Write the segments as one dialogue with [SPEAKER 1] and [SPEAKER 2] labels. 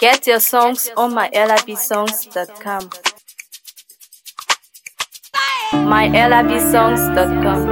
[SPEAKER 1] Get your songs on mylabsongs.com. mylabsongs.com.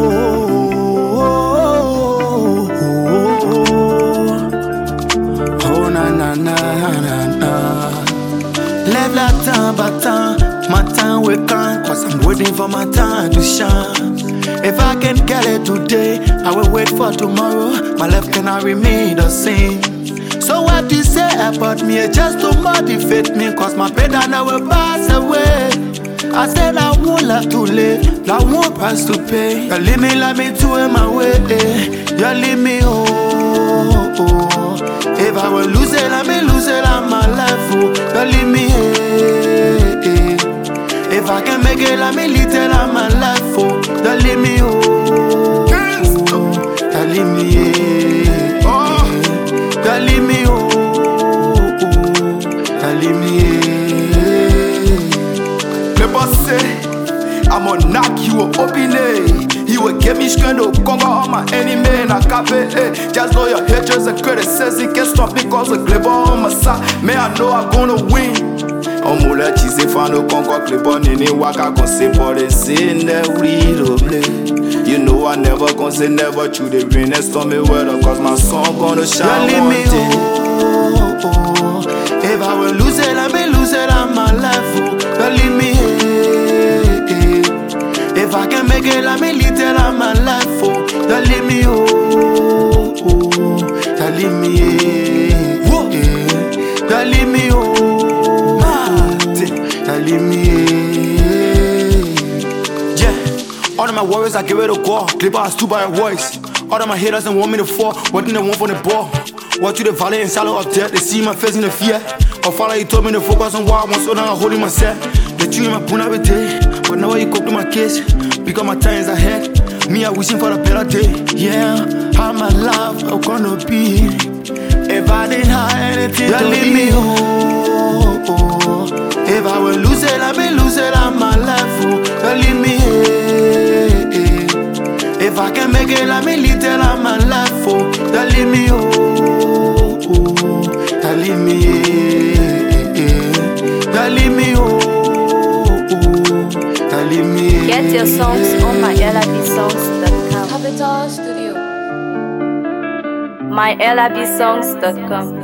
[SPEAKER 2] Oh na na na na na. Lève la temps battant, matin waking, cause I'm waiting for my time to shine. If I can get it today, I will wait for tomorrow. My life cannot remain the same. So what you say about me just to motivate me, cause my pain will pass away. I said I won't love to live, I won't price to pay. You leave me like me to in my way, you leave me If I will lose it, let me lose it on my life, you leave me If I can make it, let me lead it on my life, you leave me you leave me you leave me you leave me
[SPEAKER 3] Me boss say, I'ma knock you open it. You will give me strength to conquer all my enemy and I cafe it. Just know your haters and criticism can't stop me cause the glitter on my side. Man, I know I'm gonna win. On moula cheese fan no conquer clipper nini waka conse for the sin that we play. You know I never gon' say never through the rain and stormy weather cause my song gonna shine one day.
[SPEAKER 2] If I will lose it, let me lose it on my life. You leave me If I can make it, let me lead it on my life. You leave me you leave me you leave me you leave me
[SPEAKER 3] Yeah, all of my worries I give it a go. Clipper I stood by a voice. All of my haters don't want me to fall. What do they want from the ball? What to the valley and shallow up there? They see my face in the fear. Or father, he told me to focus on what I want, so now I'm holding myself. The tree in my poon every day. But now you cook to my kids. Because my time is ahead. Me, I wishing for a better day.
[SPEAKER 2] Yeah, how my life I'm gonna be. If I didn't have anything to leave me If I will lose it, let me lose it on my life. You leave me If I can make it, let me lead it on my life. You leave me you leave me leave me leave me
[SPEAKER 1] Get your songs on mylabsongs.com.
[SPEAKER 4] Capital Studio.
[SPEAKER 1] mylabsongs.com.